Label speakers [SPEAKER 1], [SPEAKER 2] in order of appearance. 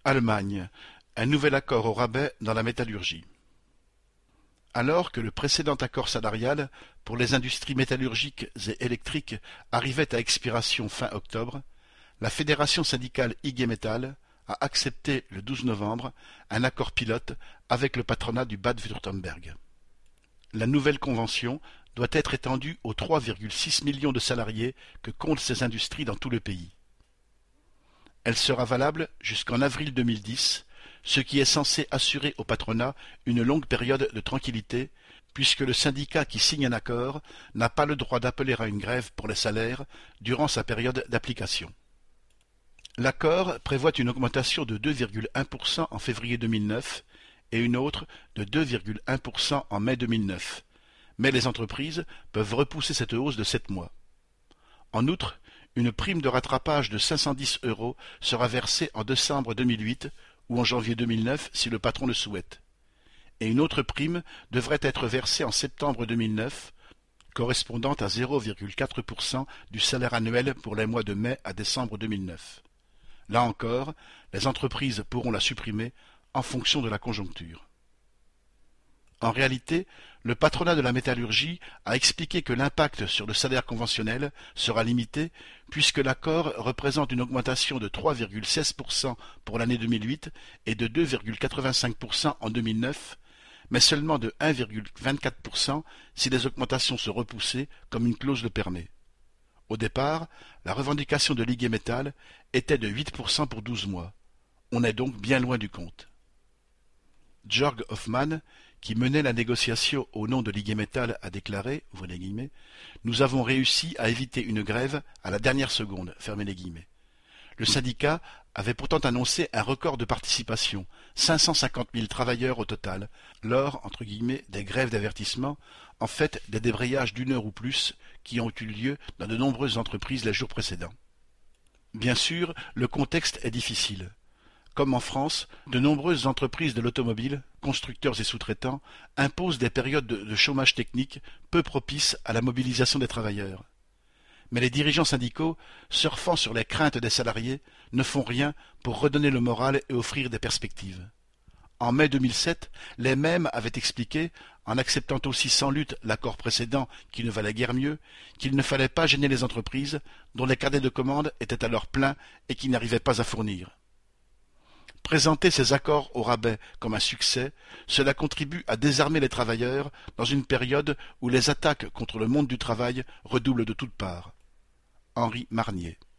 [SPEAKER 1] Allemagne, un nouvel accord au rabais dans la métallurgie. Alors que le précédent accord salarial pour les industries métallurgiques et électriques arrivait à expiration fin octobre, la fédération syndicale IG Metall a accepté le 12 novembre un accord pilote avec le patronat du Bade-Wurtemberg. La nouvelle convention doit être étendue aux 3,6 millions de salariés que comptent ces industries dans tout le pays. Elle sera valable jusqu'en avril 2010, ce qui est censé assurer au patronat une longue période de tranquillité, puisque le syndicat qui signe un accord n'a pas le droit d'appeler à une grève pour les salaires durant sa période d'application. L'accord prévoit une augmentation de 2,1% en février 2009 et une autre de 2,1% en mai 2009, mais les entreprises peuvent repousser cette hausse de 7 mois. En outre, une prime de rattrapage de 510 € sera versée en décembre 2008 ou en janvier 2009 si le patron le souhaite. Et une autre prime devrait être versée en septembre 2009, correspondant à 0,4% du salaire annuel pour les mois de mai à décembre 2009. Là encore, les entreprises pourront la supprimer en fonction de la conjoncture. En réalité, le patronat de la métallurgie a expliqué que l'impact sur le salaire conventionnel sera limité puisque l'accord représente une augmentation de 3,16% pour l'année 2008 et de 2,85% en 2009, mais seulement de 1,24% si les augmentations sont repoussées comme une clause le permet. Au départ, la revendication de l'IG Metall était de 8% pour 12 mois. On est donc bien loin du compte. Jörg Hoffmann, qui menait la négociation au nom de l'IG Metall, a déclaré, ouvrez les guillemets, « Nous avons réussi à éviter une grève à la dernière seconde », fermez les guillemets. Le syndicat avait pourtant annoncé un record de participation, 550 000 travailleurs au total, lors, entre guillemets, des grèves d'avertissement, en fait des débrayages d'une heure ou plus qui ont eu lieu dans de nombreuses entreprises les jours précédents. Bien sûr, le contexte est difficile. Comme en France, de nombreuses entreprises de l'automobile, constructeurs et sous-traitants, imposent des périodes de chômage technique peu propices à la mobilisation des travailleurs. Mais les dirigeants syndicaux, surfant sur les craintes des salariés, ne font rien pour redonner le moral et offrir des perspectives. En mai 2007, les mêmes avaient expliqué, en acceptant aussi sans lutte l'accord précédent qui ne valait guère mieux, qu'il ne fallait pas gêner les entreprises dont les carnets de commandes étaient alors pleins et qui n'arrivaient pas à fournir. Présenter ces accords au rabais comme un succès, cela contribue à désarmer les travailleurs dans une période où les attaques contre le monde du travail redoublent de toutes parts. Henri Marnier.